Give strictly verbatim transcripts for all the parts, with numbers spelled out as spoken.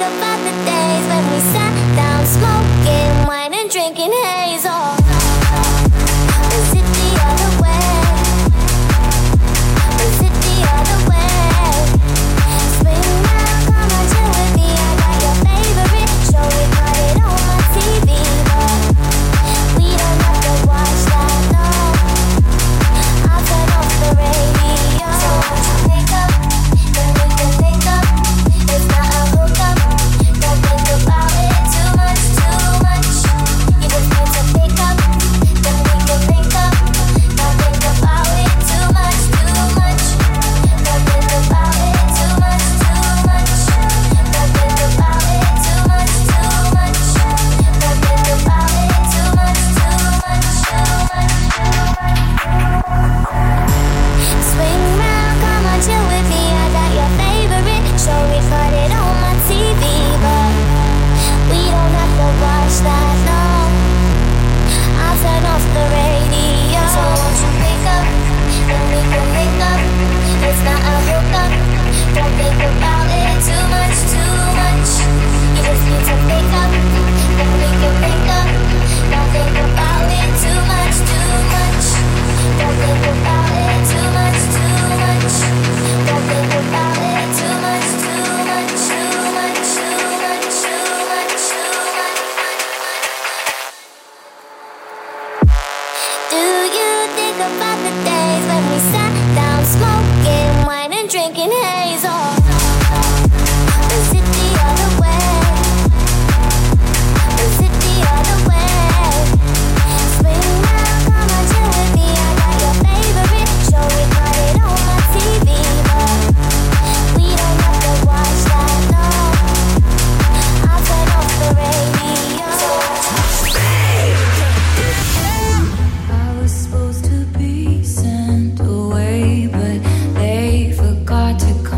about the days when we sat down smoking wine and drinking hazel. Was it the other way? Was it the other way? Swing round, come on, chill with me. I got your favorite show, we got it on my T V, but we don't have to watch that, no. I'll turn off the radio. So won't you pick up, then we can link up. It's not a hookup, don't think about it too much, too much. You just need to pick up, then we can link up. Don't think about it too much, too much. Don't think about it too much, too much. Don't think about it too much, too much. Don't think about it too much, too much, swing round, come on, chill with me. I got your favorite show, we got it on my T V, but we don't have to watch that, no. I'll turn off the radio. So won't you pick up, then we can link up. It's not a hookup, don't think about it too much, too much. You just need to pick up, then we can link up. Don't think about it too much, too much. Don't think about it too much, too much. Don't think about it too much, too much, too much, too much, too much, too much. Do you think about the days when we sat down smoking wine and drinking hazel? Was it the other way? Was it the other way? Swing round, come on, chill with me. I got your favorite show, we got it on my T V, but we don't have to watch that, no. I'll turn off the radio. I was supposed to be sent away, but they forgot to come.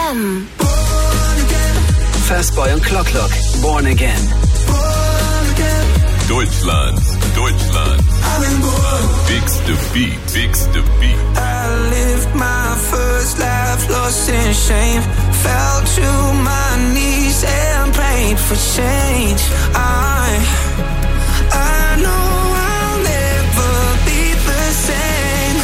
M. Fastboy und Clock Clock, Born Again. Deutschland, Deutschland. Bigste Beat, bigste Beat. I lived my first life lost in shame. Fell to my knees and prayed for change. I, I know I'll never be the same.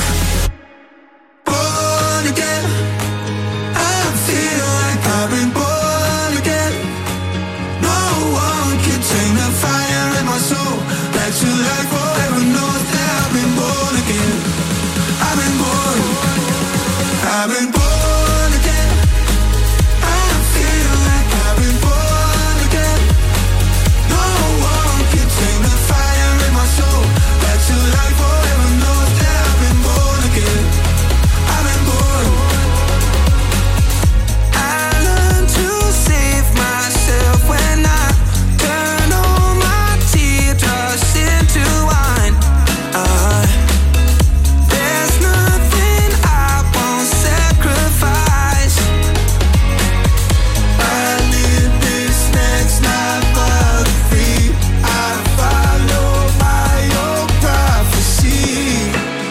Born again, I feel like I've been born again. No one can take the fire in my soul. Back to life forever knows that I've been born again. I've been born. I've been born again. I feel like I've been born again. No one can take the fire in my soul. Back to life forever knows that I've been born again. I've been born. I learned to save myself when I turn all my teardrops into wine. Uh, there's nothing I won't sacrifice. I live this next life but free. I follow my own prophecy.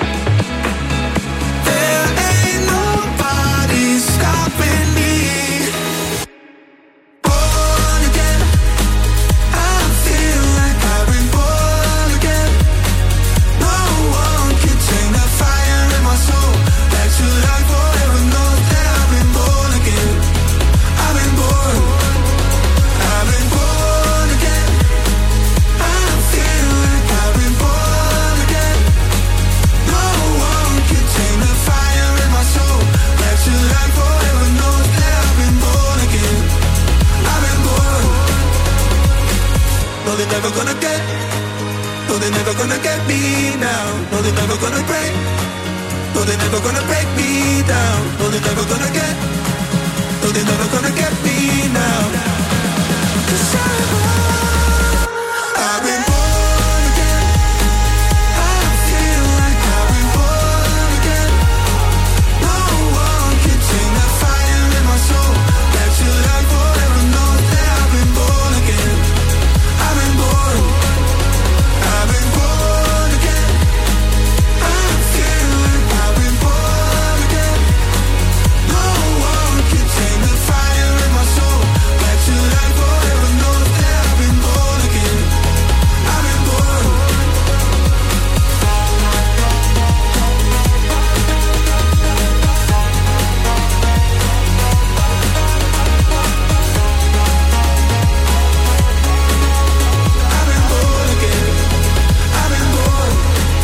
There ain't nobody stopping me. Born again, I feel like I've been born again. No one can take the fire in my soul. Back to life forever knows that I've been born again. I've been born. I've been born again. I feel like I've been born again. No one can take the fire in my soul. Back to life forever knows that I've been born again. I've been born. No, they're never gonna get. No, they're never gonna get me now. No, they're never gonna break. No, they're never gonna break me down. No, they're never gonna get. No, they're never gonna get me now. 'Cause I've, I've been born again. I feel like I've been born again. No one can take the fire in my soul. Back to life forever knows that I've been born again. I've been born. I've been born again. I feel like I've been born again. No one can take the fire in my soul. Back to life forever knows that I've been born again. I've been born. I've been born again. I've been born.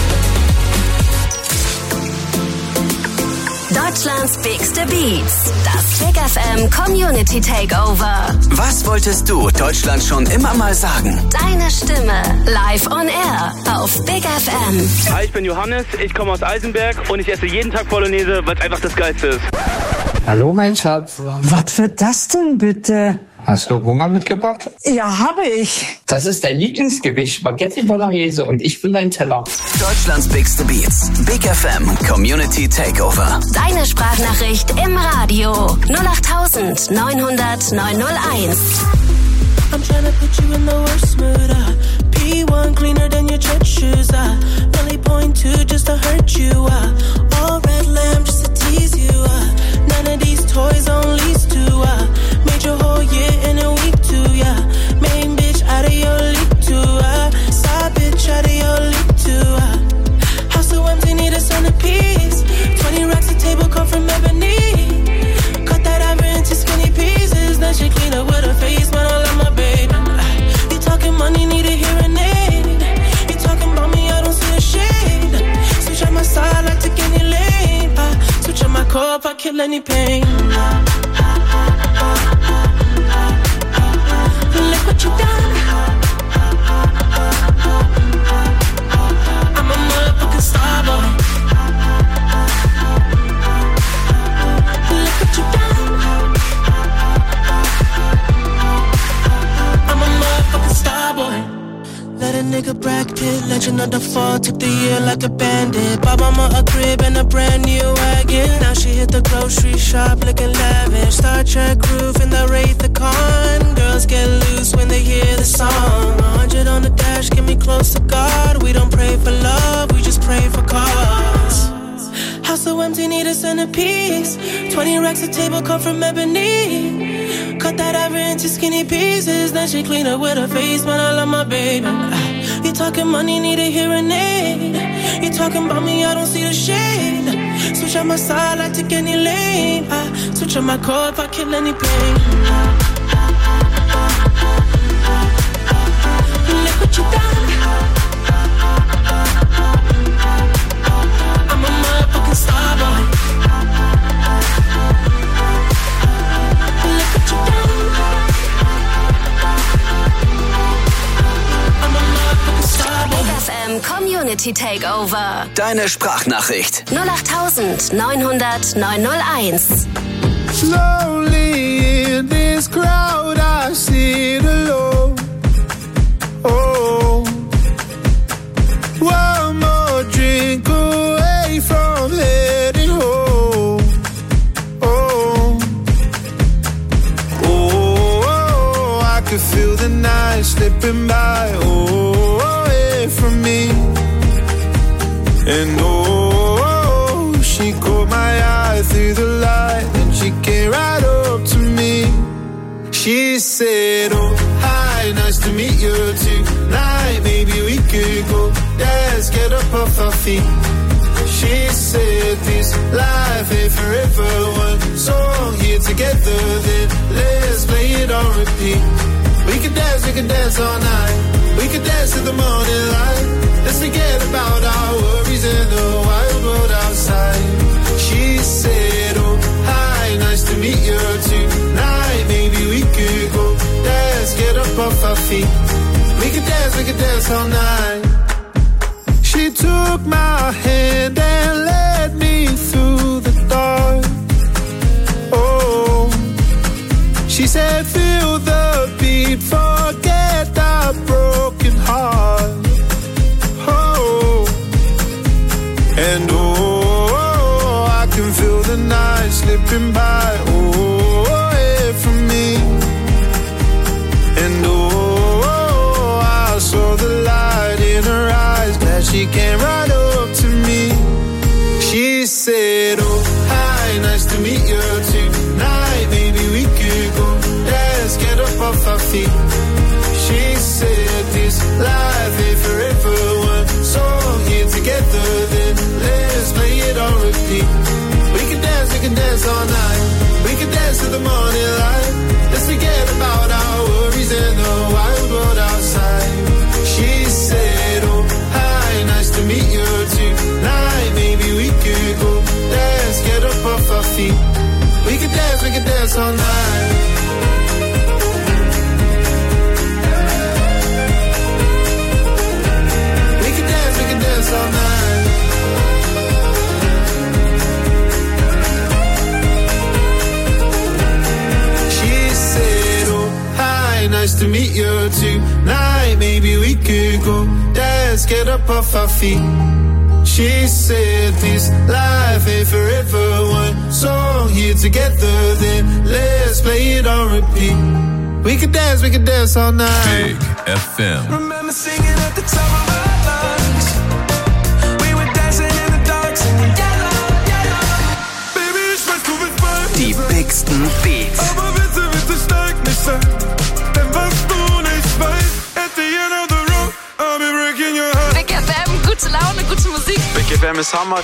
Deutschlands bigste Beats. Das Big F M Community Takeover. Was wolltest du Deutschland schon immer mal sagen? Deine Stimme live on air auf Big F M. Hi, ich bin Johannes, ich komme aus Eisenberg und ich esse jeden Tag Bolognese, weil es einfach das Geilste ist. Hallo mein Schatz. Was wird das denn bitte? Hast du Hunger mitgebracht? Ja, habe ich. Das ist dein Lieblingsgericht, Spaghetti Bolognese, und ich bin dein Teller. Deutschlands bigste Beats. Big F M Community Takeover. Deine Sprachnachricht im Radio null acht neun null null neun null eins. I'm tryna put you in the worst mood, uh P one cleaner than your church shoes, uh Really point two just to hurt you, uh All red lamb just to tease you, uh None of these toys on lease to, uh Made your whole year in a week too, yeah Main bitch out of your league too, uh Side bitch out of your league too, uh House so empty, need a centerpiece Twenty racks a table come from ebony Cut that ivory into skinny pieces Then she clean up with her face, man, I love my baby. You talking money, need a hearing aid. You talking about me, I don't see a shade. Switch on my side, like take any lane. I switch on my cup, I kill any pain. Look what you done. I'm a motherfucking star boy. Look what you done. I'm a motherfucking star boy. Let a nigga Brad Pitt, legend of the fall, took the year like a bandit. Bought mama a crib and a brand new wagon. Now she hit the grocery shop looking lavish. Star Trek roof in the Wraith the Con. Girls get loose when they hear the song. A hundred on the dash, get me close to God. We don't pray for love, we just pray for cause. House so empty, need a centerpiece. Twenty racks a table cut from ebony. Cut that ever into skinny pieces. Then she clean up with her face, man, I love my baby. You talking money, need a hearing aid. You talking about me, I don't see the shade. Switch on my side, I take any lane. I switch on my core if I kill any pain. Look what you done. I'm a motherfucking star boy. Look what you done. I'm a motherfucking star boy. Big F M Community Takeover. Deine Sprachnachricht. null acht neun null null neun null eins. Slowly in this crowd I sit alone. Oh, one more drink away from heading home. Oh, oh, oh, I could feel the night slipping by. Oh, away from me. And oh, she caught my eye through the light. And she came right up to me. She said, oh, hi, nice to meet you tonight. Maybe we could go dance, get up off our feet. She said this life ain't forever. One song here together, then let's play it on repeat. We could dance, we could dance all night. We could dance to the morning light. Let's forget about our worries in the wild world outside. She said, oh, hi, nice to meet you tonight. Maybe we could go dance, get up off our feet. We could dance, we could dance all night. She took my hand and led me through the dark. Oh, she said, feel the beat, forget that broken heart. Oh, and oh, I can feel the night slipping by. Oh, away from me. And oh, I saw the light in her eyes. Glad she came right up to me. She said, oh, hi, nice to meet you tonight. Maybe we could go dance, get up off our feet. She said this life ain't forever. One song here together, then let's play it on repeat. We can dance, we can dance all night. We can dance to the morning light. Let's forget about our worries and the wild world outside. She said, oh, hi, nice to meet you tonight. Maybe we could go dance, get up off our feet. We can dance, we can dance all night. We can dance, we can dance all night. She said, oh, hi, nice to meet you tonight. Maybe we could go dance, get up off our feet. She said this life ain't forever. One song here together, then let's play it on repeat. We could dance, we could dance all night. Big F M. Remember singing at the top of our lungs. We were dancing in the dark, singing yellow, yellow. Baby, ich weiß, du willst bei mir Die sein. bigsten Beats. Aber bitte, bitte steig nicht ein. Denn was du nicht weißt, at the end of the road, I'll be breaking your heart. Big F M, gute Laune, gute Musik. Big F M ist Hammer.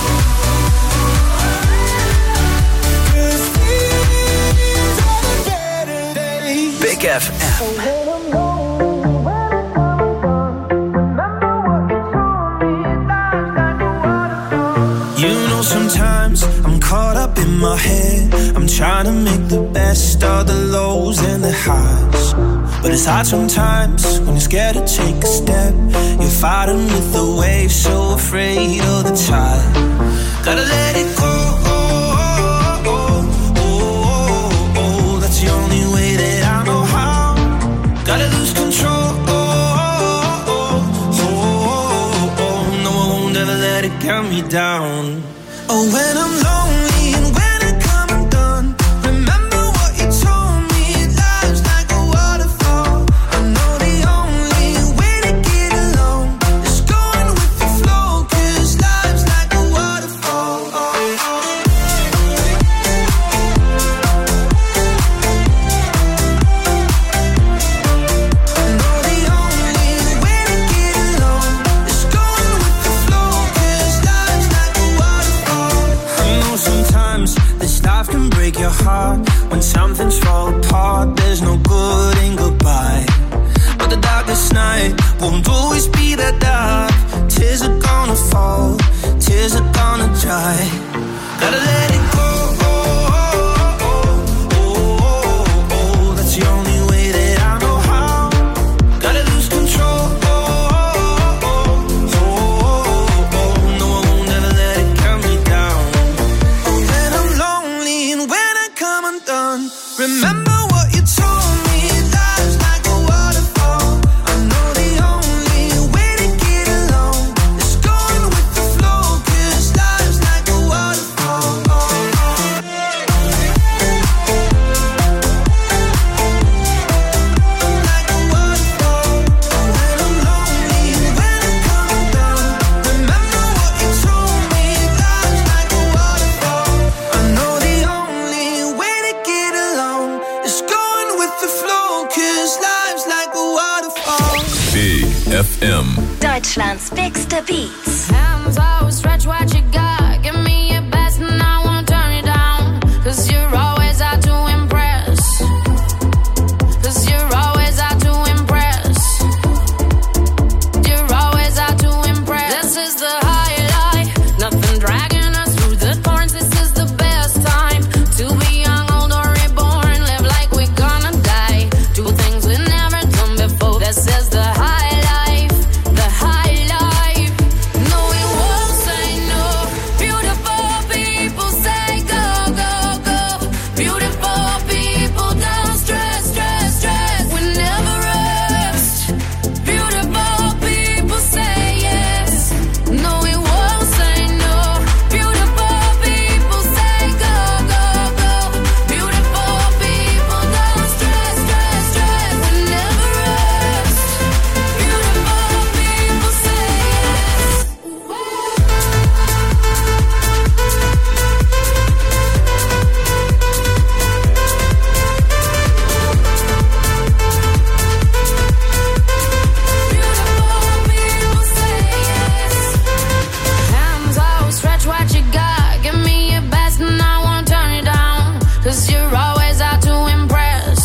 Big F M. You know, sometimes I'm caught up in my head. I'm trying to make the best of the lows and the highs. But it's hard sometimes when you're scared to take a step. You're fighting with the waves, so afraid of the tide. Gotta let it go. That's the only way that I know how. Gotta lose control. me down. Oh, when I'm lonely and when I come undone, remember what you told me. Life's like a waterfall. I know the only way to get along is going with the flow, 'cause life's like a waterfall. Oh, oh. Your heart when something's fall apart. There's no good in goodbye, but the darkest night won't always be that dark. Tears are gonna fall, tears are gonna dry. Gotta let it go. Oh, oh, oh, oh, oh. That's the only way that I know how. Gotta lose control. Oh, oh, oh, oh, oh. No, I won't ever let it calm me down. Oh, when I'm lonely and when come undone, remember what you told me. Life's like a waterfall. I know the only way to get along is going with the flow, 'cause life's like a waterfall. Oh, oh. Like a waterfall. When I'm lonely, when I come undone, remember what you told me. Life's like a waterfall. I know the only way to get along is going with the flow, 'cause life's like a waterfall. Big F M. Deutschlands bigste Beats. Hands out, stretch what you got. Give me your best and I won't turn it down. 'Cause you're always out to impress. 'Cause you're always out to impress. You're always out to impress. This is the highlight. Nothing dragging us through the thorns. This is the best time to be young, old or reborn. Live like we're gonna die. Do things we never done before. This is the high life, the high life. No, we won't say no. Beautiful people say go, go, go. Beautiful people don't stress, stress, stress. We never rest. Beautiful people say yes. No, we won't say no. Beautiful people say go, go, go. Beautiful people don't stress, stress, stress. We never rest. Beautiful people say yes. Beautiful people say yes. Hands out, stretch what you got. Give me your best and I won't turn it down. 'Cause you're always out to impress.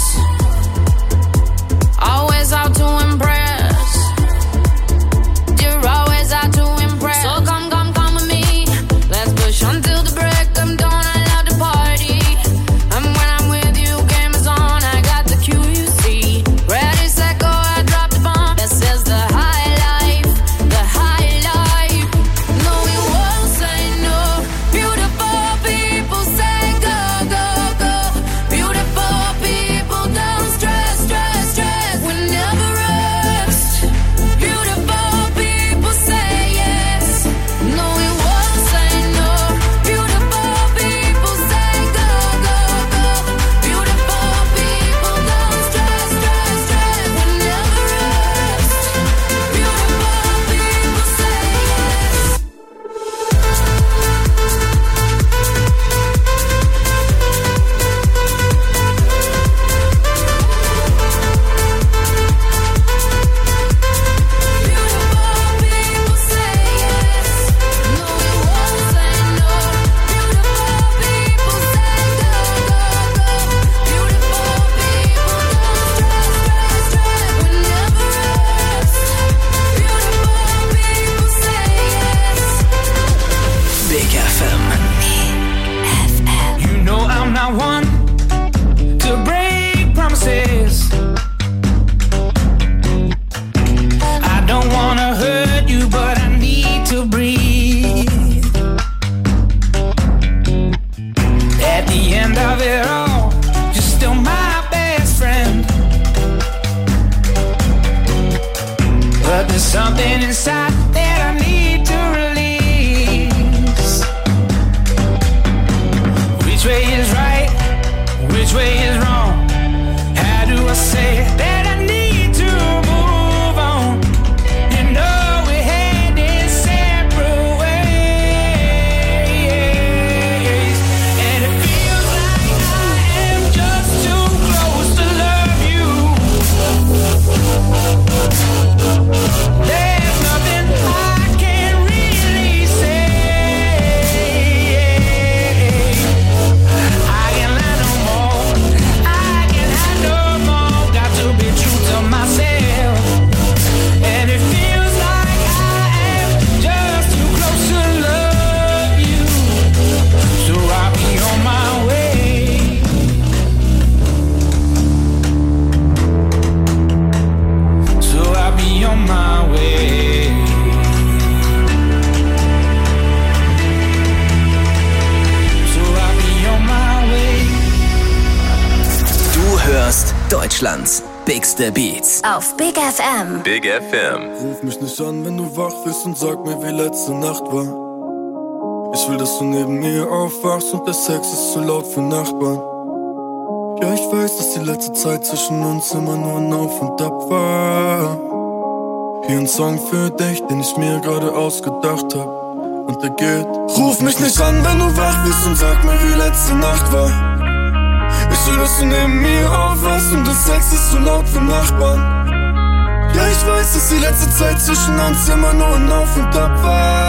Always out to impress. You're always out to impress. So come, come, come with me. Let's push until the break of dawn. I love to party. And when I'm with you, game is on. I got the Q, you see. Ready, set, go, I drop the bomb. This is the high life, the high life. No, we won't say no. Beautiful people say go, go, go. Beautiful people don't stress, stress, stress. We never rest. Beautiful people say yes. No, we won't say no. Beautiful people say go, go, go. Beautiful people don't stress, stress, stress. We never rest. Beautiful people say yes. Beautiful people say yes. No, we won't say no. Beautiful people say go, go, go. Beautiful people don't stress, stress, stress. We never rest. Beautiful people say yes. Big F M. You know I'm not one to break promises. I don't wanna hurt you, but I need to breathe. At the end of it all, you're still my best friend. But there's something inside that I need to release. Bigste Beats. Auf Big F M. Big F M. Ruf mich nicht an, wenn du wach bist und sag mir, wie letzte Nacht war. Ich will, dass du neben mir aufwachst und der Sex ist zu laut für Nachbarn. Ja, ich weiß, dass die letzte Zeit zwischen uns immer nur ein Auf und Ab war. Hier ein Song für dich, den ich mir gerade ausgedacht hab. Und der geht: Ruf mich nicht an, wenn du wach bist und sag mir, wie letzte Nacht war. Ich will, dass du neben mir aufwachst und das Sex ist zu laut für Nachbarn. Ja, ich weiß, dass die letzte Zeit zwischen uns immer nur ein Auf und Ab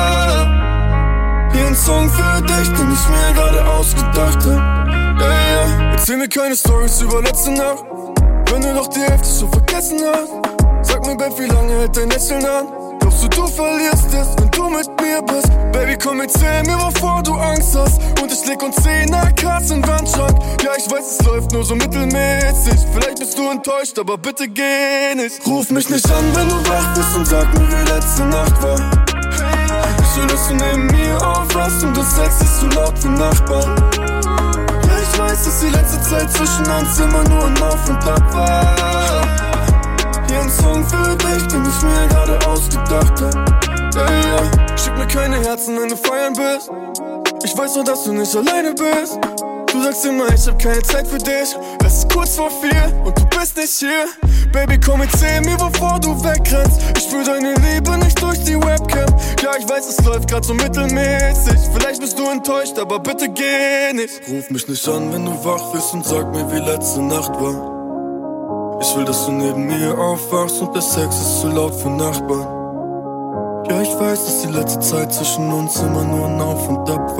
war. Hier ein Song für dich, den ich mir gerade ausgedacht hab. Ja, ja, erzähl mir keine Storys über letzte Nacht, wenn du doch die Hälfte schon vergessen hast. Sag mir, Babe, wie lange hält dein Lächeln an? Glaubst du, du verlierst es, wenn du mit mir bist? Baby, komm, erzähl mir, wovor du Angst hast. Und ich leg uns zehn A Ks in den Wandschrank. Ja, ich weiß, es läuft nur so mittelmäßig. Vielleicht bist du enttäuscht, aber bitte geh nicht. Ruf mich nicht an, wenn du wach bist und sag mir, wie letzte Nacht war. Ich will, dass du neben mir aufwachst und das Sex ist zu laut für Nachbarn. Ja, ich weiß, dass die letzte Zeit zwischen uns immer nur ein Auf und Ab war. Hier ein Song für dich, den ich mir gerade ausgedacht hab. Ja, ja, schick mir keine Herzen, wenn du feiern bist. Ich weiß nur, dass du nicht alleine bist. Du sagst immer, ich hab keine Zeit für dich. Es ist kurz vor vier und du bist nicht hier. Baby, komm, erzähl mir, bevor du wegrennst. Ich spür deine Liebe nicht durch die Webcam. Ja, ich weiß, es läuft grad so mittelmäßig. Vielleicht bist du enttäuscht, aber bitte geh nicht. Ruf mich nicht an, wenn du wach bist und sag mir, wie letzte Nacht war. Ich will, dass du neben mir aufwachst und der Sex ist zu laut für Nachbarn. Ja, ich weiß, dass die letzte Zeit zwischen uns immer nur ein Auf und Ab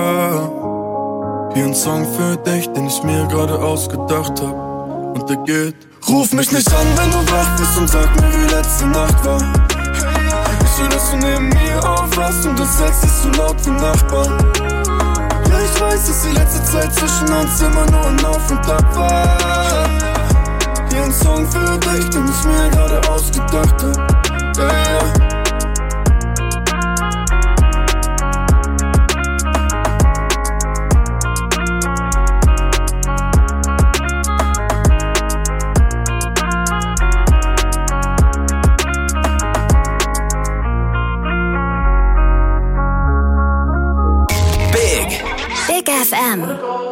war. Hier ein Song für dich, den ich mir gerade ausgedacht hab. Und der geht: Ruf mich nicht an, wenn du wach bist und sag mir, wie letzte Nacht war. Ich will, dass du neben mir aufwachst und das Sex ist zu laut für Nachbarn. Ja, ich weiß, dass die letzte Zeit zwischen uns immer nur ein Auf und Ab war. Hier ein Song für dich, den ich mir gerade ausgedacht hab. Ja, ja. Big F M.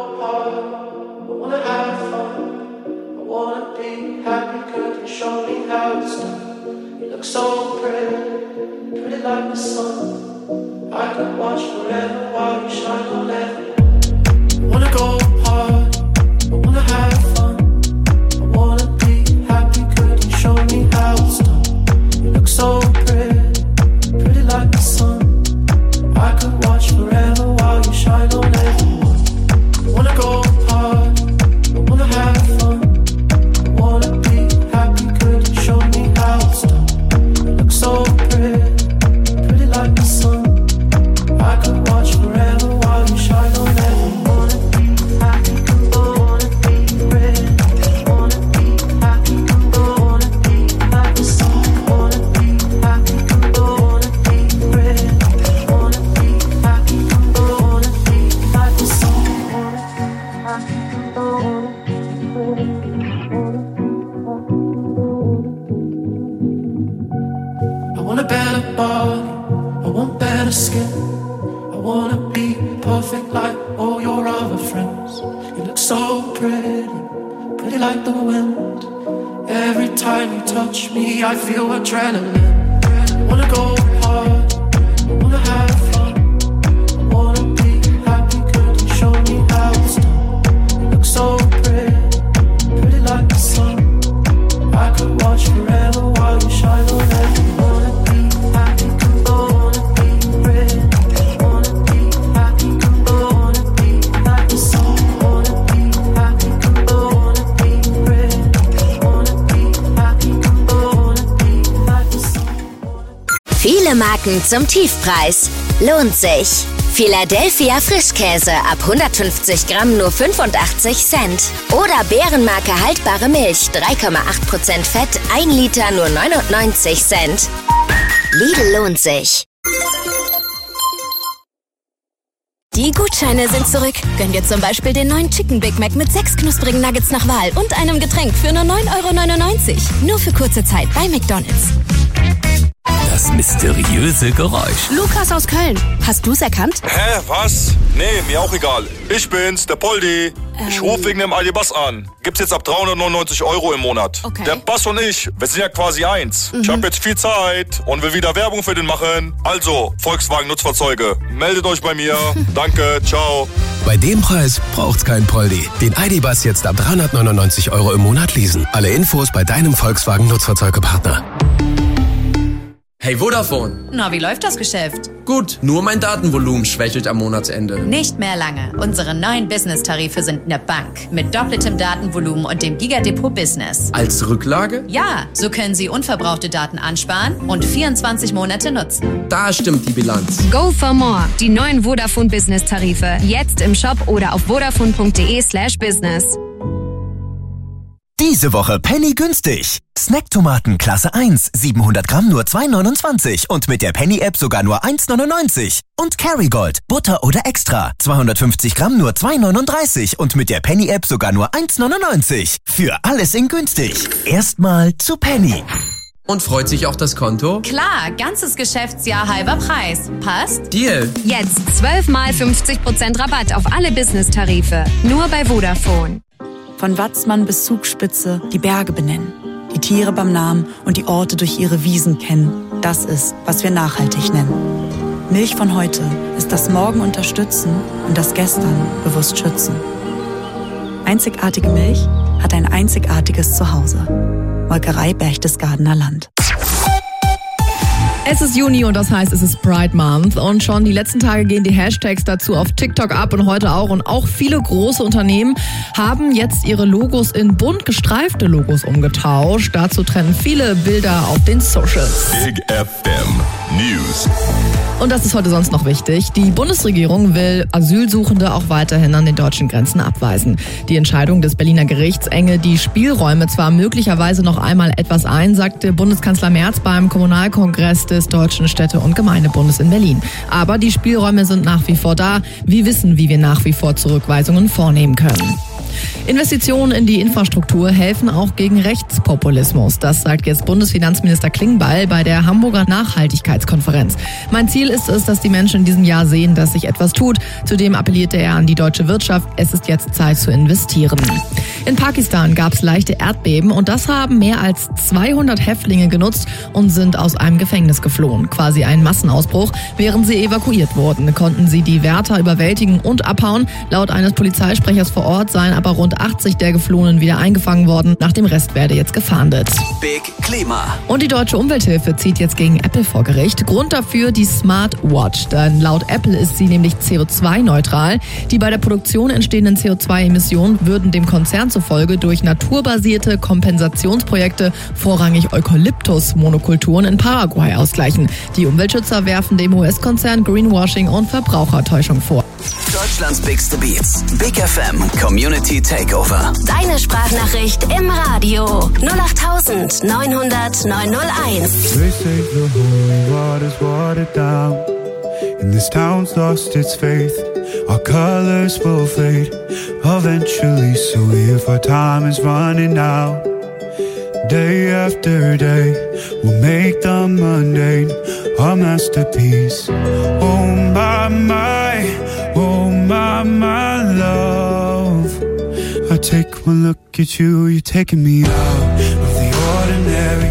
So pretty, pretty like the sun. I could watch forever while you shine on everyone. Wanna go hard, I wanna have fun. I wanna be happy, could you show me how it's done? You look so pretty, pretty like the sun. I could watch forever while you shine on everyone. Wanna go hard, I wanna have fun. I wanna be happy, could you show me how it's done? So pretty, pretty like the sun. I could watch forever while you shine on everyone. Wanna be happy, wanna be pretty. Wanna be happy, wanna be like the sun. Wanna be happy, wanna be pretty. Wanna be happy, wanna be like the sun. Wanna be happy, wanna be pretty. I want a better body, I want better skin. I wanna be perfect like all your other friends. You look so pretty, pretty like the wind. Every time you touch me, I feel adrenaline. I wanna go hard, I wanna have fun. I wanna be happy, could you show me how it's done? You look so pretty, pretty like the sun. I could watch forever while you shine on everyone. Viele Marken zum Tiefpreis. Lohnt sich. Philadelphia Frischkäse ab hundertfünfzig Gramm nur fünfundachtzig Cent. Oder Bärenmarke haltbare Milch drei Komma acht Prozent Fett, ein Liter nur neunundneunzig Cent. Lidl lohnt sich. Die Gutscheine sind zurück. Gönn dir zum Beispiel den neuen Chicken Big Mac mit sechs knusprigen Nuggets nach Wahl und einem Getränk für nur neun Euro neunundneunzig. Nur für kurze Zeit bei McDonald's. Das mysteriöse Geräusch. Lukas aus Köln. Hast du's erkannt? Hä, was? Nee, mir auch egal. Ich bin's, der Poldi. Ähm. Ich rufe wegen dem Aldi Bass an. Gibt's jetzt ab dreihundertneunundneunzig Euro im Monat. Okay. Der Bass und ich, wir sind ja quasi eins. Mhm. Ich habe jetzt viel Zeit und will wieder Werbung für den machen. Also, Volkswagen Nutzfahrzeuge, meldet euch bei mir. Danke, ciao. Bei dem Preis braucht's kein Poldi. Den Aldi Bass jetzt ab dreihundertneunundneunzig Euro im Monat leasen. Alle Infos bei deinem Volkswagen Nutzfahrzeugepartner. Hey Vodafone. Na, wie läuft das Geschäft? Gut, nur mein Datenvolumen schwächelt am Monatsende. Nicht mehr lange. Unsere neuen Business-Tarife sind eine Bank. Mit doppeltem Datenvolumen und dem Gigadepot Business. Als Rücklage? Ja, so können Sie unverbrauchte Daten ansparen und vierundzwanzig Monate nutzen. Da stimmt die Bilanz. Go for more. Die neuen Vodafone Business-Tarife. Jetzt im Shop oder auf vodafone.de slash business. Diese Woche Penny günstig. Snacktomaten Klasse eins, siebenhundert Gramm nur zwei neunundzwanzig und mit der Penny-App sogar nur eins neunundneunzig. Und Kerrygold, Butter oder Extra, zweihundertfünfzig Gramm nur zwei neununddreißig und mit der Penny-App sogar nur eins neunundneunzig. Für alles in günstig. Erstmal zu Penny. Und freut sich auch das Konto? Klar, ganzes Geschäftsjahr halber Preis. Passt? Deal. Jetzt zwölf mal fünfzig Prozent Rabatt auf alle Business-Tarife. Nur bei Vodafone. Von Watzmann bis Zugspitze die Berge benennen, die Tiere beim Namen und die Orte durch ihre Wiesen kennen. Das ist, was wir nachhaltig nennen. Milch von heute ist das Morgen unterstützen und das Gestern bewusst schützen. Einzigartige Milch hat ein einzigartiges Zuhause. Molkerei Berchtesgadener Land. Es ist Juni und das heißt, es ist Pride Month und schon die letzten Tage gehen die Hashtags dazu auf TikTok ab und heute auch. Und auch viele große Unternehmen haben jetzt ihre Logos in bunt gestreifte Logos umgetauscht. Dazu trennen viele Bilder auf den Socials. Big F M News. Und das ist heute sonst noch wichtig. Die Bundesregierung will Asylsuchende auch weiterhin an den deutschen Grenzen abweisen. Die Entscheidung des Berliner Gerichts enge die Spielräume zwar möglicherweise noch einmal etwas ein, sagte Bundeskanzler Merz beim Kommunalkongress des Deutschen Städte- und Gemeindebundes in Berlin. Aber die Spielräume sind nach wie vor da. Wir wissen, wie wir nach wie vor Zurückweisungen vornehmen können. Investitionen in die Infrastruktur helfen auch gegen Rechtspopulismus. Das sagt jetzt Bundesfinanzminister Klingbeil bei der Hamburger Nachhaltigkeitskonferenz. Mein Ziel ist es, dass die Menschen in diesem Jahr sehen, dass sich etwas tut. Zudem appellierte er an die deutsche Wirtschaft, es ist jetzt Zeit zu investieren. In Pakistan gab es leichte Erdbeben und das haben mehr als zweihundert Häftlinge genutzt und sind aus einem Gefängnis geflohen. Quasi ein Massenausbruch. Während sie evakuiert wurden, konnten sie die Wärter überwältigen und abhauen. Laut eines Polizeisprechers vor Ort seien aber rund achtzig der Geflohenen wieder eingefangen worden. Nach dem Rest werde jetzt gefahndet. Big Klima. Und die Deutsche Umwelthilfe zieht jetzt gegen Apple vor Gericht. Grund dafür die Smartwatch. Denn laut Apple ist sie nämlich C O zwei neutral. Die bei der Produktion entstehenden C O zwei Emissionen würden dem Konzern zufolge durch naturbasierte Kompensationsprojekte vorrangig Eukalyptus-Monokulturen in Paraguay ausgleichen. Die Umweltschützer werfen dem U S-Konzern Greenwashing und Verbrauchertäuschung vor. Deutschlands bigste Beats. Big F M Community Takeover. Deine Sprachnachricht im Radio. null acht neunhundert neunhunderteins. They say the holy water's watered down, and this town's lost its faith. Our colors will fade eventually, so if our time is running out, day after day, we'll make the mundane our masterpiece. Oh my, my, oh my, my love. I take one look at you, you're taking me out of the ordinary.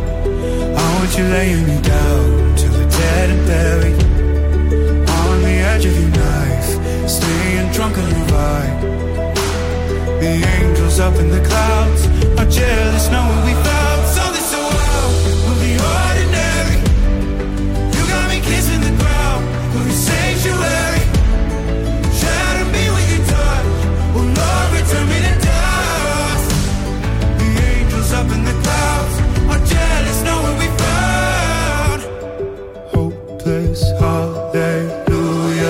I want you laying me down till we're dead and buried. On the edge of your knife, staying drunk on your vibe. The angels up in the clouds are jealous knowing we found something so wild of the ordinary. You got me kissing the ground of your sanctuary. Shatter me with your touch, oh Lord, return me to dust. The angels up in the clouds are jealous knowing we found hopeless hallelujah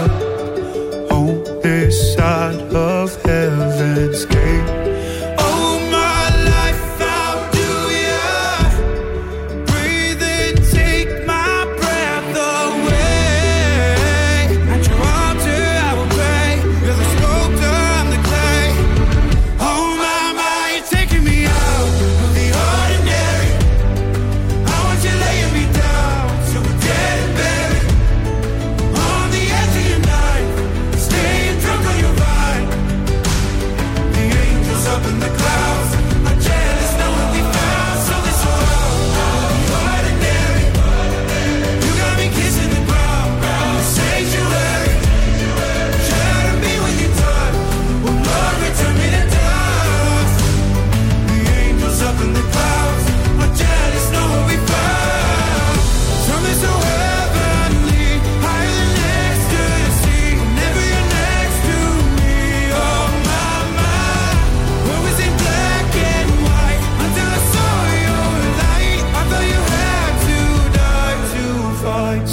on this side of heaven's gate. Oh my life, I'll do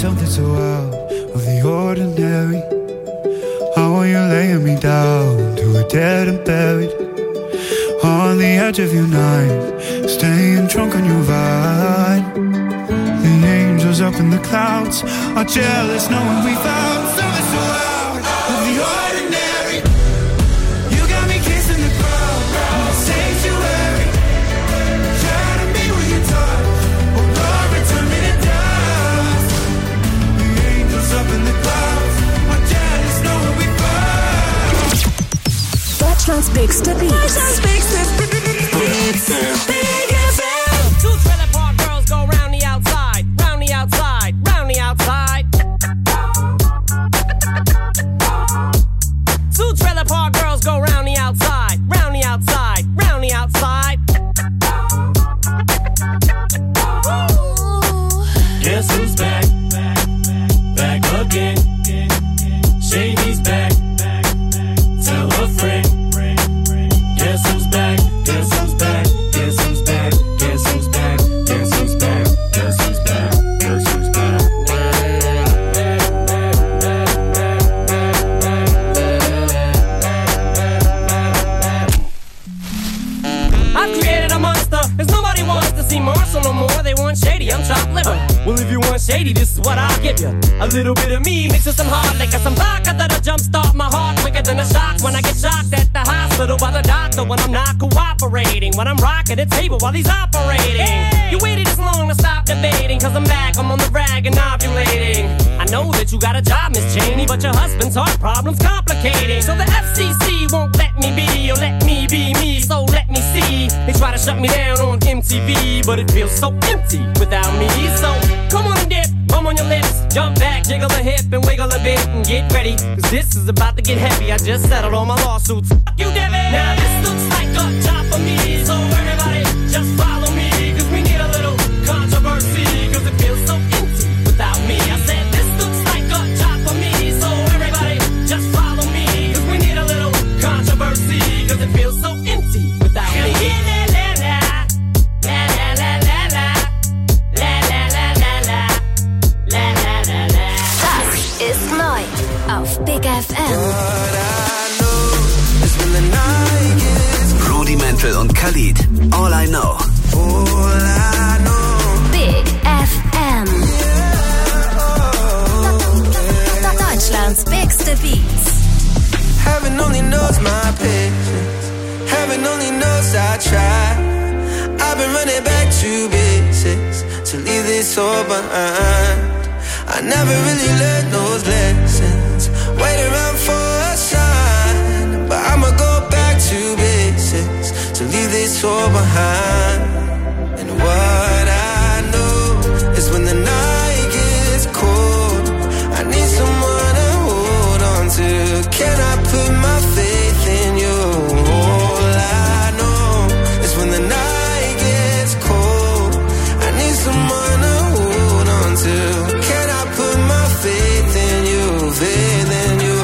something so out of the ordinary. How are you laying me down to a dead and buried on the edge of your night, staying drunk on your vine. The angels up in the clouds are jealous knowing we found something so out of the ordinary. You got me kissing the ground, the sanctuary. Shatter me with your touch, oh Lord, return me to dust. The angels up in the clouds are jealous knowing we found Deutschlands bigste Beats. Deutschlands bigste Beats. Big F M. Two trailer park girls go round the outside, round the outside, round the outside. Two trailer park girls go round the outside, round the outside, round the outside. Guess who's back? Back again. Shady's back. Tell a friend. Guess who's back? Guess who's back? Guess who's back? Guess who's back? Guess who's back? Guess who's back? Guess who's back? I've created a monster, cause nobody wants to see Marshall no more. They want Shady, I'm chopped liver. Well, if you want Shady, this is what I'll give you. A little bit of me mixed with some hard liquor, some vodka that'll jumpstart my heart quicker than a shock when I get shocked at the hospital by the doctor when I'm not cooperating, when I'm rocking the table while he's operating. Hey! You waited this long to stop debating, cause I'm back, I'm on the rag and ovulating. I know that you got a job, Miss Cheney, but your husband's heart problem's complicating. So the F C C won't let me be, or let me be me, so let me see. They try to shut me down on M T V, but it feels so empty without me. So come on and dip, bum on your lips, jump back, jiggle a hip and wiggle a bit and get ready, cause this is about to get heavy. I just settled all my lawsuits. Fuck you, Devin. Now this looks like a job for me, so everybody just follow me, cause we need a little controversy, cause it feels so empty without me. I said this looks like a job for me, so everybody just follow me, cause we need a little controversy, cause it feels so empty without me. Ist neu auf Big F M. Rudimental und Khalid. All I know. Big F M. Deutschlands bigste Beats. Heaven only knows my patience. Heaven only knows I try. I've been running back to basics to leave this all behind. I never really learned those lessons. Wait around for a sign, but I'ma go back to basics to leave this all behind. And what I know is when the night gets cold, I need someone to hold on to. Can I put my faith in you? All I know is when the night gets cold, I need someone to hold on to. Can I put my faith in you, faith in you?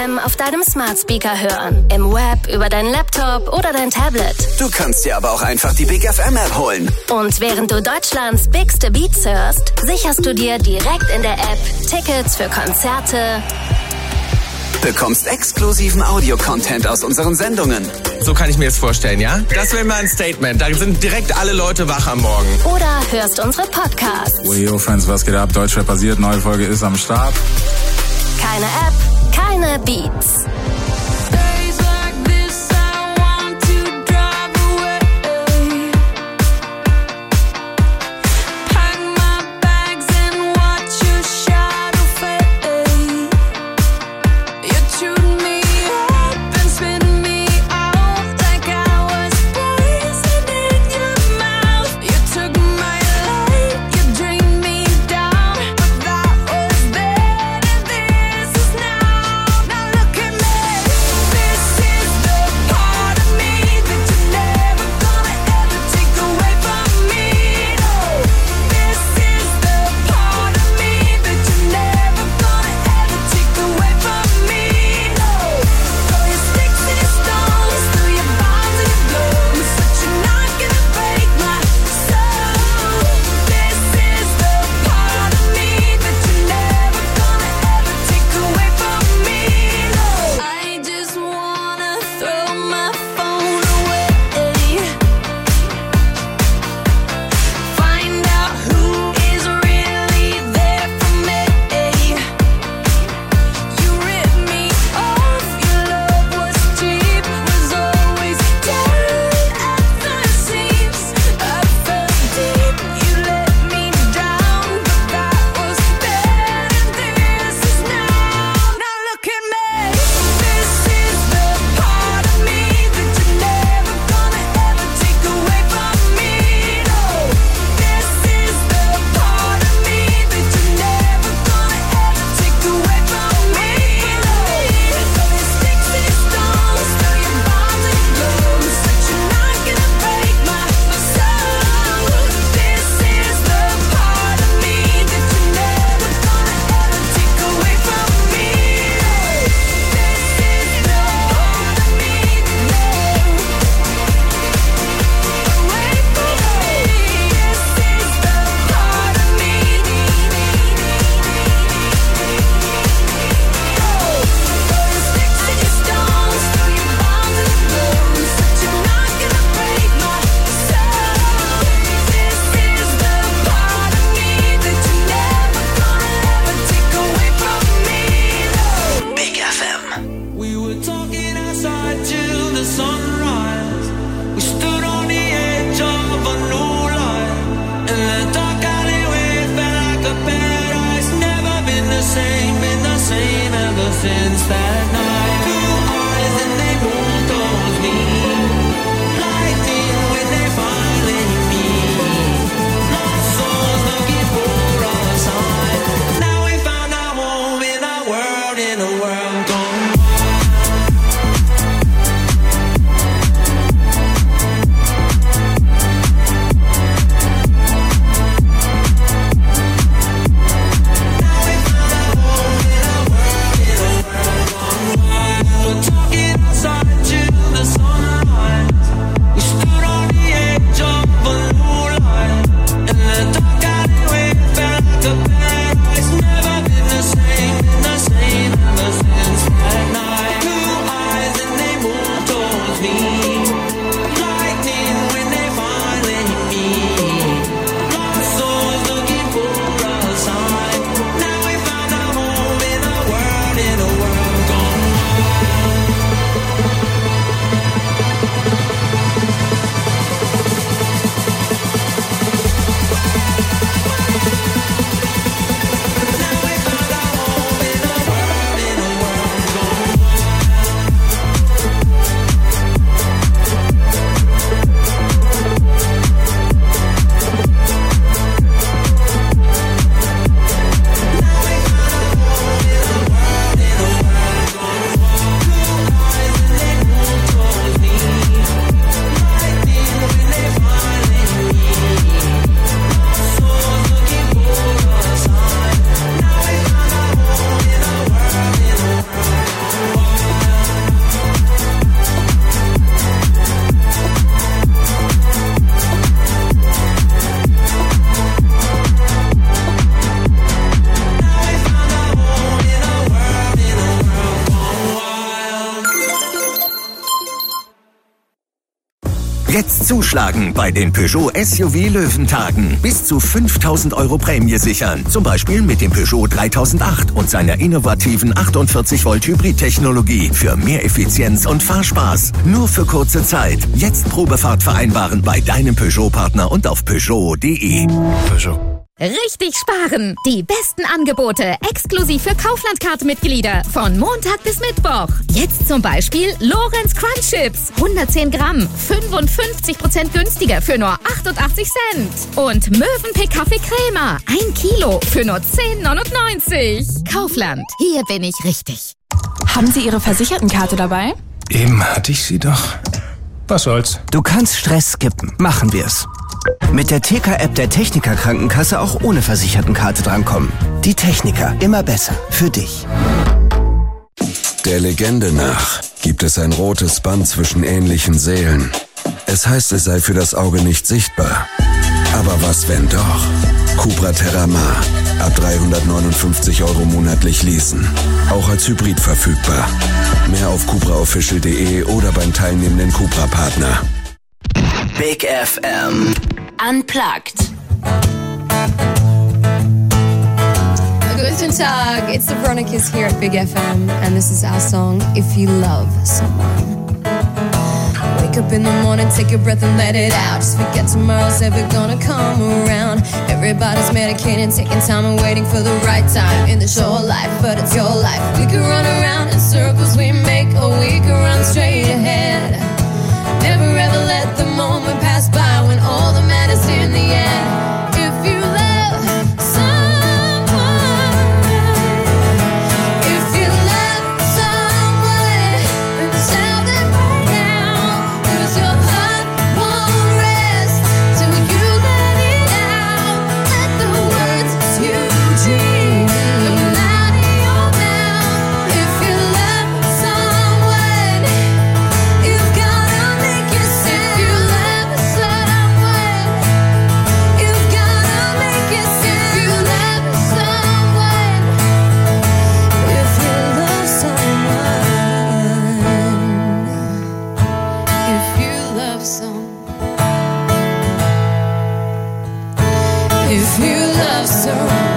M auf deinem Smart Speaker hören. Im Web, über deinen Laptop oder dein Tablet. Du kannst dir aber auch einfach die Big F M App holen. Und während du Deutschlands bigste Beats hörst, sicherst du dir direkt in der App Tickets für Konzerte, Bekommst exklusiven Audio-Content aus unseren Sendungen. So kann ich mir das vorstellen, ja? Das wäre mal ein Statement. Da sind direkt alle Leute wach am Morgen. oder hörst unsere Podcasts. Yo, Friends, was geht ab? Deutschrap basiert, neue Folge ist am Start. Keine App, keine Beats. Jetzt zuschlagen bei den Peugeot S U V Löwentagen. Bis zu fünftausend Euro Prämie sichern. Zum Beispiel mit dem Peugeot dreitausendacht und seiner innovativen achtundvierzig Volt Hybrid-Technologie für mehr Effizienz und Fahrspaß. Nur für kurze Zeit. Jetzt Probefahrt vereinbaren bei deinem Peugeot-Partner und auf Peugeot punkt de. Peugeot. Richtig sparen! Die besten Angebote exklusiv für Kaufland-Card-Mitglieder von Montag bis Mittwoch. Jetzt zum Beispiel Lorenz Crunch Chips, hundertzehn Gramm, fünfundfünfzig Prozent günstiger für nur achtundachtzig Cent. Und Mövenpick Kaffee Crema, ein Kilo für nur zehn neunundneunzig. Kaufland, hier bin ich richtig. Haben Sie Ihre Versichertenkarte dabei? Eben hatte ich sie doch. Was soll's? Du kannst Stress skippen. Machen wir's. Mit der T K-App der Techniker Krankenkasse auch ohne Versichertenkarte drankommen. Die Techniker, immer besser. Für dich. Der Legende nach gibt es ein rotes Band zwischen ähnlichen Seelen. Es heißt, es sei für das Auge nicht sichtbar. Aber was, wenn doch? Cupra Terramar. Ab dreihundertneunundfünfzig Euro monatlich leasen. Auch als Hybrid verfügbar. Mehr auf cupra official punkt de oder beim teilnehmenden Cupra-Partner. Big F M. Unplugged. Guten Tag, it's the Veronicas here at Big F M, and this is our song, If You Love Someone. Wake up in the morning, take a breath and let it out. Just forget tomorrow's ever gonna come around. Everybody's medicating, taking time and waiting for the right time in the show of life, but it's your life. We could run around in circles we make, or we could run straight ahead. Never ever let the moment pass by when all that matters in the end. If you love someone, if you love someone, then tell them right now, 'cause your heart won't rest till you let it out. Let the words you dream come out of your mouth. If you love someone, you've gotta make it sound. If you love someone, you've gotta make it sound. If you love someone, if you love someone, if you love someone, if you love someone.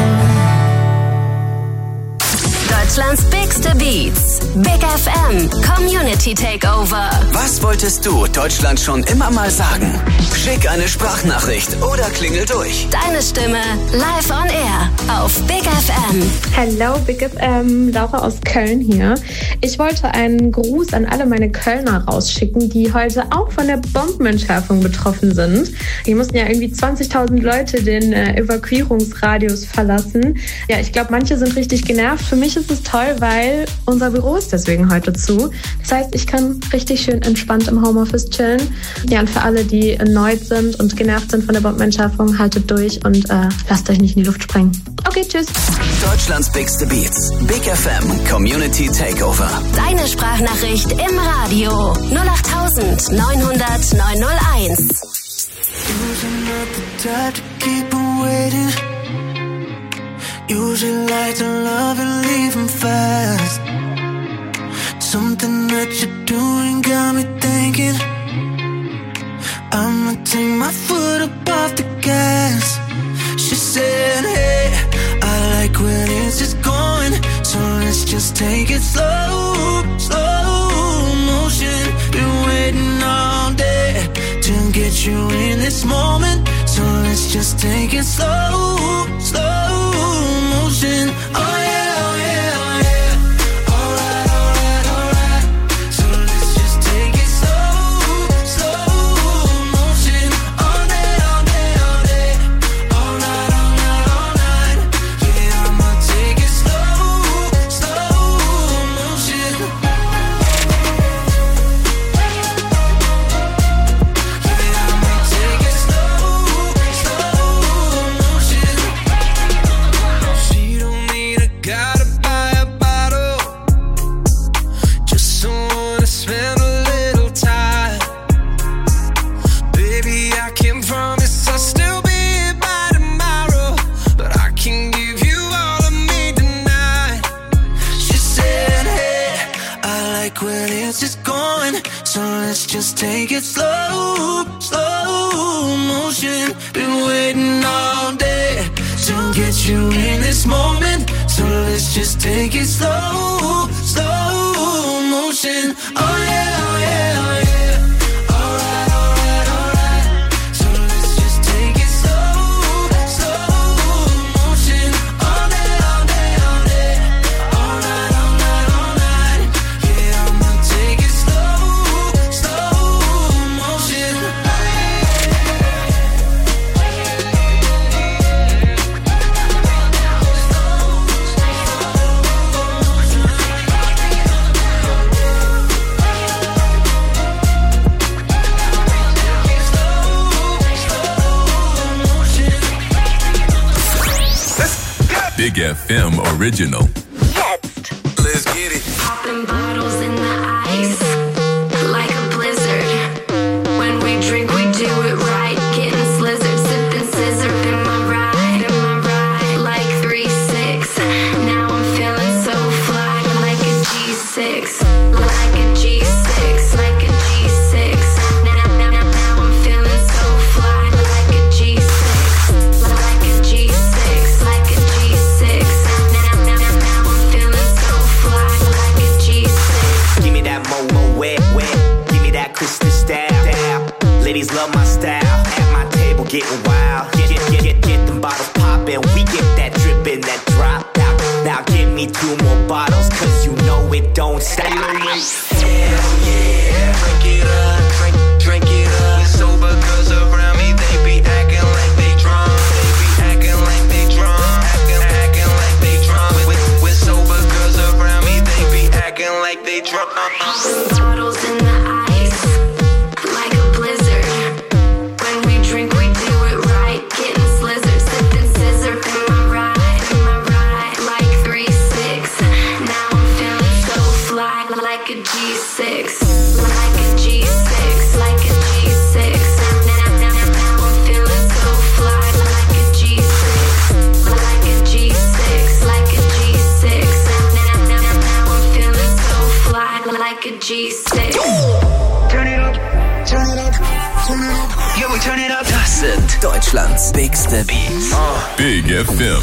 Deutschlands bigste Beats. Big F M Community Takeover. Was wolltest du Deutschland schon immer mal sagen? Schick eine Sprachnachricht oder klingel durch. Deine Stimme live on air auf Big F M. Hello Big F M, Laura aus Köln hier. Ich wollte einen Gruß an alle meine Kölner rausschicken, die heute auch von der Bombenentschärfung betroffen sind. Die mussten ja irgendwie zwanzigtausend Leute den äh, Evakuierungsradius verlassen. Ja, ich glaube, manche sind richtig genervt. Für mich ist es toll, weil unser Büro ist deswegen heute zu. Das heißt, ich kann richtig schön entspannt im Homeoffice chillen. Ja, und für alle, die erneut sind und genervt sind von der Bombenentschärfung, haltet durch und äh, lasst euch nicht in die Luft sprengen. Okay, tschüss. Deutschlands bigste Beats. Big F M Community Takeover. Deine Sprachnachricht im Radio null acht neunhundert neunhunderteins. Usually not the type to keep on waiting. Usually like to love and leave 'em fast. Something that you're doing got me thinking I'ma take my foot up off the gas. She said, hey, I like when it's just going, so let's just take it slow, slow motion. Been waiting all day to get you in this moment, so let's just take it slow, slow motion. Oh yeah, oh yeah, oh yeah. Alright, alright, alright. So let's just take it slow, slow motion. All day, all day, all day. All night, all night, all night. Yeah, I'ma take it slow, slow motion. Yeah, I'ma take it slow, slow motion. She don't need a like where this is going. So let's just take it slow, slow motion. Been waiting all day to get you in this moment. So let's just take it slow, slow motion. Oh yeah, oh yeah, oh yeah. Alright, alright, alright. So let's just take it slow, slow motion. All day, all day, all day. All night, all night, all night. Yeah, I'ma take it slow, slow motion. Big F M original. Let's get it. Popping bottles in the ice, like a blizzard. When we drink, we do it right. Getting slizzard, sipping scissor. In my ride, in my ride, like three six. Now I'm feeling so fly, like a G six, like a G six, like a G six. Now, now, now, now I'm feeling so fly, like a G six, like a G six, like a G six. Now, now, now, now I'm feeling so fly, like a G six. Give me that mo-mo wet, wet. Give me that crystal style, style. Ladies love my style. At my table getting wild. Get, get, get, get, get them bottles poppin'. We get that drippin', that drop out. Now give me two more bottles, cause you know it don't stop. Hell yeah, drink it up, drink, drink it up. Sober girls around me, they be acting like they drunk. They be acting like they drunk, acting, acting like they drunk. With, with sober girls around me, they be acting like they drunk. Bottles in the ice, like a blizzard. When we drink, we do it right. Getting slizzard, sipping scissor. In my ride, in my ride, like three six. Now I'm feeling so fly, like a G six, like a G six, like a G six. Now, now, now, now I'm feeling so fly, like a G six, like a G six, like a G six. Now, now, now, now I'm feeling so fly, like a G six. Turn it up, turn it up, turn it up. Yeah, we turn it up. Das sind Deutschlands bigste Beats. Big F M.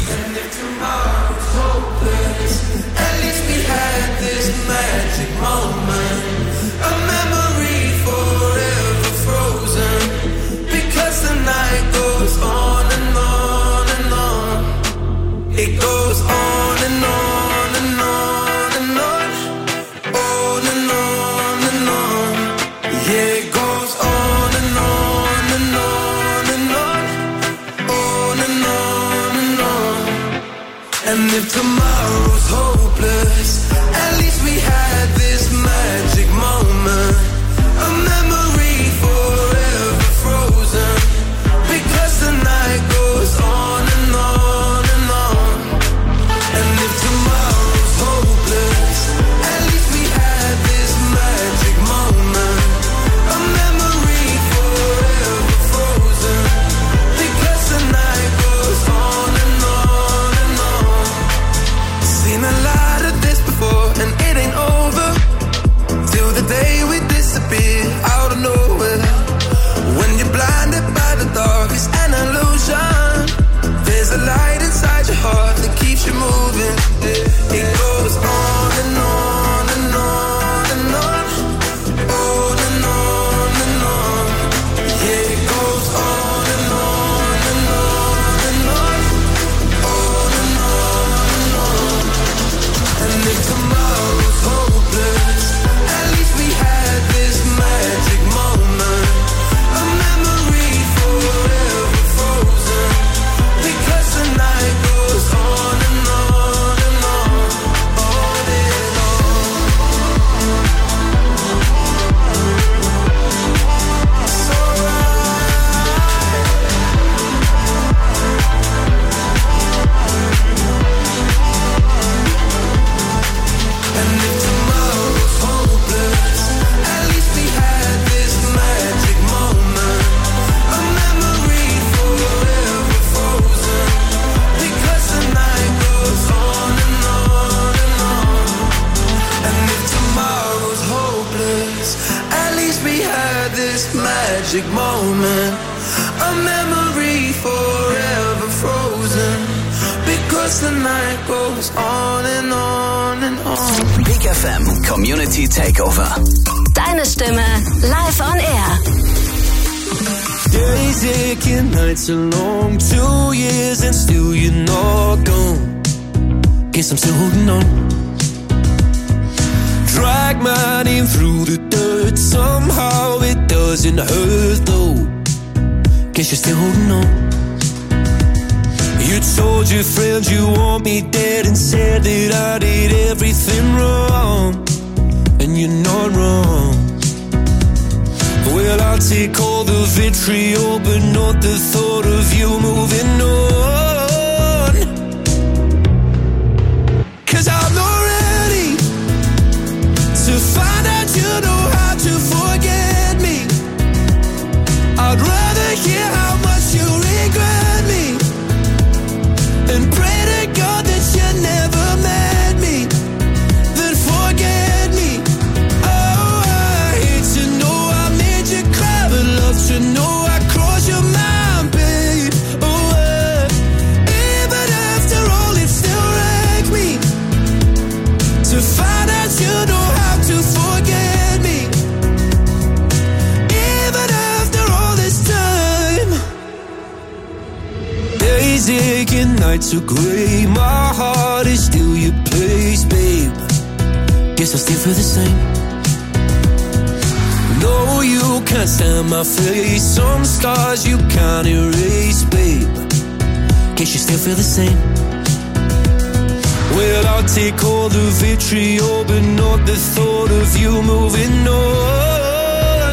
At least we had this magic moment, a memory forever frozen. Because the night goes on and on and on. It goes on and on and on and on, on and on and on. Yeah, it goes on and on and on and on, on and on and on. And if tomorrow's hopeless, at least we had this magic moment, a memory forever frozen. Because the night goes on and on and on. And if tomorrow's hopeless, at least we had this magic moment, a memory forever frozen. Because the night goes on and on and on. Seen a lot of this before, and it ain't over till the day we disappear out of nowhere. When you're blinded by the dark, it's an illusion. There's a light inside your heart that keeps you moving. It goes on and on and on and on, on and on and on. Yeah, it goes on and on and on and on, on and on and on. And if tomorrow's hopeless, at least we had this magic moment, a memory forever frozen. Because the night goes on and on and on, on and on. It's alright. And if tomorrow's hopeless, at least we had this magic moment, a memory forever frozen. Because the night goes on and on and on. And if tomorrow's magic moment, a memory forever frozen, because the night goes on and on and on. Big F M Community Takeover. Deine Stimme live on air. Days aching, nights are long, two years and still you're not gone. Guess I'm still holding on. Drag my name through the dirt, somehow it doesn't hurt though. Guess you're still holding on. You told your friends you want me dead and said that I did everything wrong, and you're not wrong. Well, I'll take all the vitriol, but not the thought of you moving on. 'Cause I'm not ready to find out you know how to forget me. I'd rather hear how much you regret me and pray to God that you never met me, then forget me. Oh, I hate to know I made you cry, but love to know I crossed your mind, babe. Oh, uh, even after all, it still wrecks me to find out you know how to forget me. Even after all this time, days aching, nights are gray, my heart is still your place, babe. Guess I still feel the same. No, you can't stand my face, some scars you can't erase, babe. Guess you still feel the same. Well, I'll take all the vitriol, but not the thought of you moving on.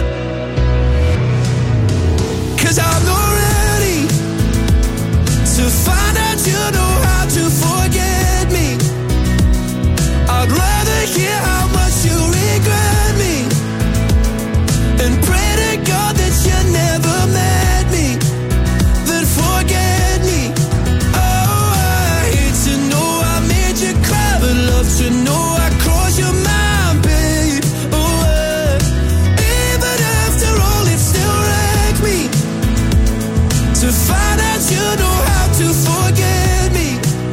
'Cause I'm not ready to find out you know how to forget me. I'd rather hear how much you regret me and pray to God that you never met me, then forget me. Oh, I hate to know I made you cry, but love to know I crossed your mind, babe. Oh, uh, even after all, it still wrecks me to find out you know how to forget me.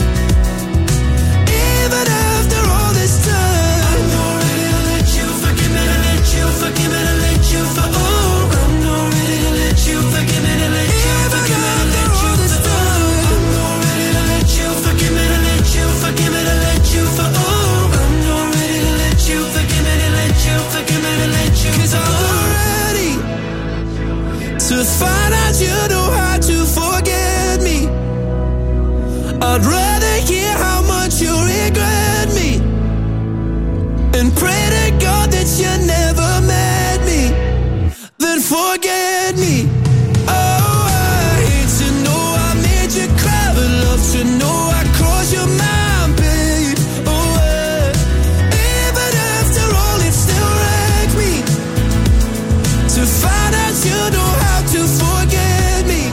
Even after all this time, I'm not ready to let you forgive me, to let you forgive me, to let you for oh, I'm not ready to let you forgive me, to let you forgive me, to let you for oh, I'm not ready to let you forgive me, to let you forgive me, to let you for oh, I'm not ready to let you forgive me, to let you forgive me, to let you 'cause I'm not ready to find out you know how to forget me. I'd rather hear how much you regret me and pray to God that you never met me, then forget me. Oh, I hate to know I made you cry, but love to know I crossed your mind, babe. Oh, uh, even after all, it still wrecks me to find out you know how to forget me.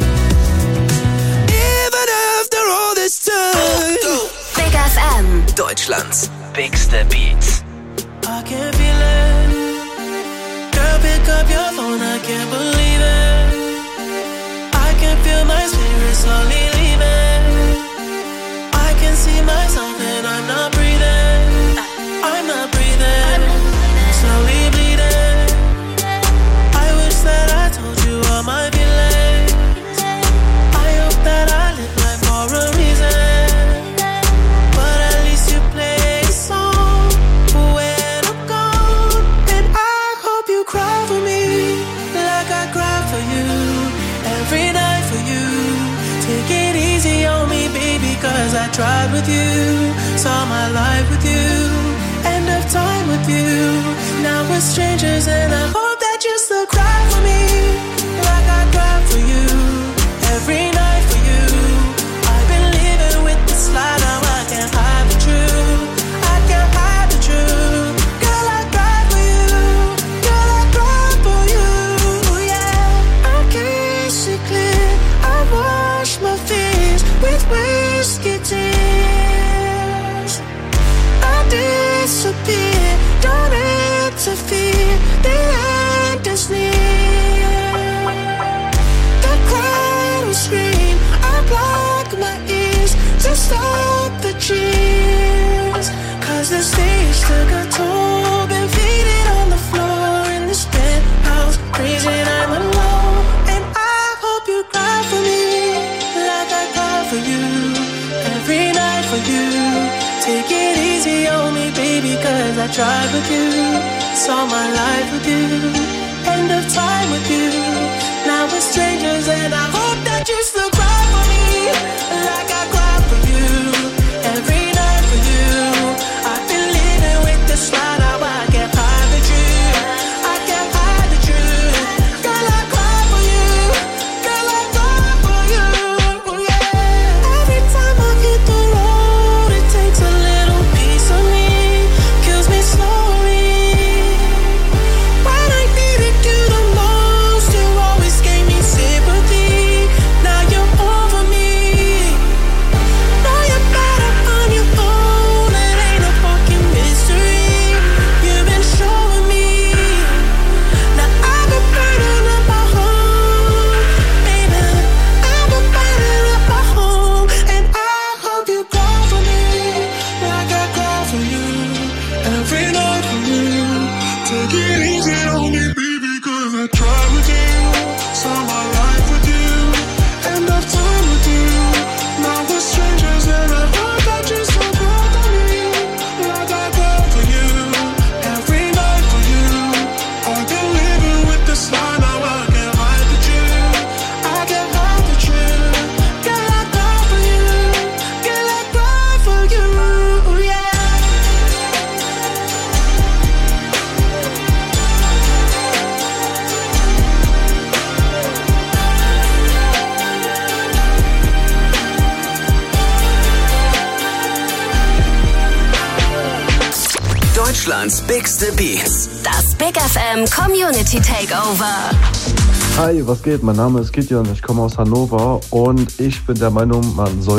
Even after all this time. Big F M. Deutschlands bigste Beats. I can't feel it. Girl, pick up your phone, I can't believe it. I can feel my spirit slowly leaving. I can see myself and I'm not breathing. I'm not breathing. Slowly bleeding. I wish that I told you all my feelings. I hope that I live life for a reason. But at least you play a song when I'm gone. And I hope you cry for me like I cry for you. Every night for you. Take it easy on me, baby, 'cause I tried with you. Saw my life with you. End of time with you. Now we're strangers and I hope that you still cry for me like I cry for you. Every night for you. I've been living with this lie, now I can't hide the truth. I can't hide the truth. Girl, I cry for you. Girl, I cry for you. Yeah, I can't see clear. I wash my fears with whiskey tears. I disappear. Don't interfere. The end is near. just took a toll. Been faded on the floor in this penthouse, freezing I'm alone. And I hope you cry for me like I cry for you every night for you. Take it easy on me, baby, cause I tried with you. Saw my life with you, end of time with you. Now we're strangers and I hope that you still cry for me like I cry for you every night for you. I've been living with this lie, now I can't hide the truth. I can't hide the truth. Girl, I cry for you. Girl, I cry for you. Yeah. Every time I hit the road, it takes a little piece of me, kills me slowly. When I needed you the most, you always gave me sympathy. Now you're over me. Know you're better on your own. It ain't a fucking mystery. You've been showing me. Now I've been burning up my home, baby. I've been burning up my home, and I hope you cry for me like I cry for you every night for you. Take it easy on me, baby, cause I tried with you. Saw my life with you, end of time with you. Now we're strangers and I hope that you still cry for me like I cry for you every night for you. I've been living with this lie, now I can't hide the truth. I can't hide the truth. Girl, I cry for you. Girl, I cry for you. Yeah. Deutschlands bigste Beats. Das Big F M Community Takeover. Hi, was geht? Mein Name ist Gideon, ich komme aus Hannover und ich bin der Meinung, man soll